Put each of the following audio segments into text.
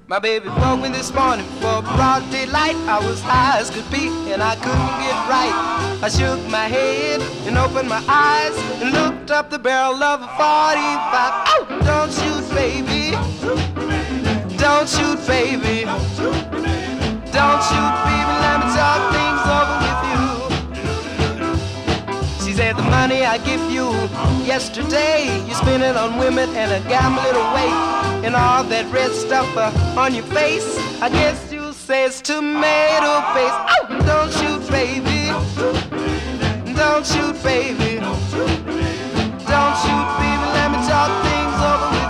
My baby woke me this morning for broad daylight. I was high as could be and I couldn't get right. I shook my head and opened my eyes and looked up the barrel of a 45. Oh, don't shoot, baby. Don't shoot, baby. Don't shoot, baby. Let me talk things over with you. She said the money I give you yesterday, you spend it on women and a gamble it away. And all that red stuff on your face, I guess you'll say it's tomato paste. Oh, don't shoot, baby. Don't shoot, baby. Don't shoot, baby. Let me talk things over with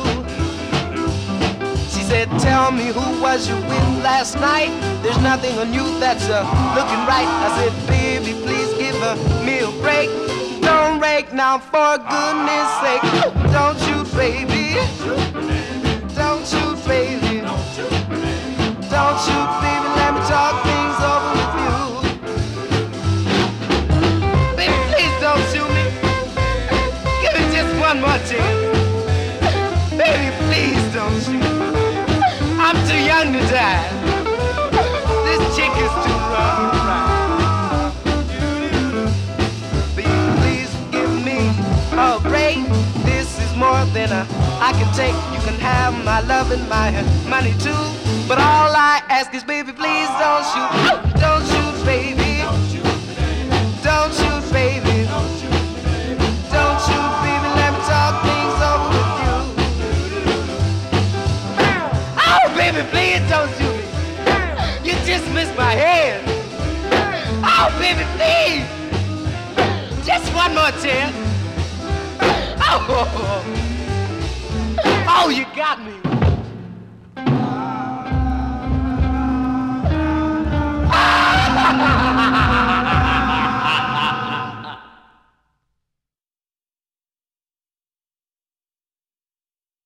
you. She said, tell me, who was you with last night? There's nothing on you that's looking right. I said, baby, please give me a break. Don't rake now, for goodness sake. Oh, don't shoot, baby. Don't shoot, baby. Don't shoot, baby. Let me talk things over with you. Baby, please don't shoot me. Give me just one more chance. Baby, please don't shoot me. I'm too young to die. This chick is too wrong to ride. Baby, please give me a break. This is more than I can take. You can have my love and my money too, but all I ask is, baby, please don't shoot. Oh, don't shoot, baby. Don't shoot, baby. Don't shoot, baby. Let me talk things over with you. Oh, baby, please don't shoot me. You just missed my head. Oh, baby, please. Just one more chance. Oh, you got me.